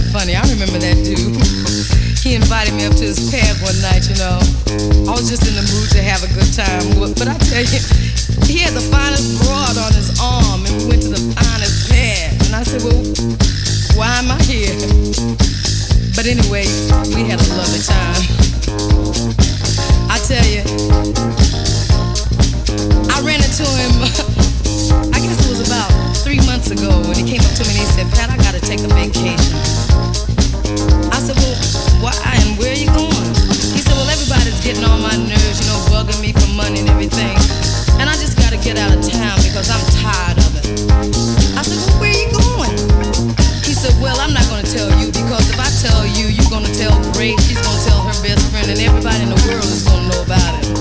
funny. I remember that dude. He invited me up to his pad one night, you know. I was just in the mood to have a good time. But I tell you, he had the finest broad on his arm, and we went to the finest pad. And I said, well, why am I here? But anyway, we had a lovely time. I tell you, I ran into him, I guess it was about 3 months ago, when he came up to me and he said, Pat, I gotta take a vacation. I said, well, why and where are you going? He said, well, everybody's getting on my nerves, you know, bugging me for money and everything. And I just gotta get out of town because I'm tired of it. I said, well, where are you going? He said, well, I'm not gonna tell you because if I tell you, you're gonna tell Grace, she's gonna tell her best friend, and everybody in the world is gonna know about it.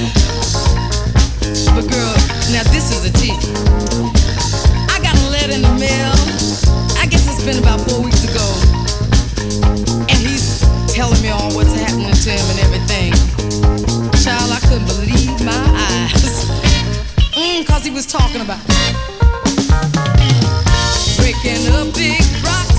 But girl, now this is a tea. I got a letter in the mail. I guess it's been about 4 weeks ago. And he's telling me all what's happening to him and everything. Child, I couldn't believe my eyes. Cause he was talking about breaking a big rock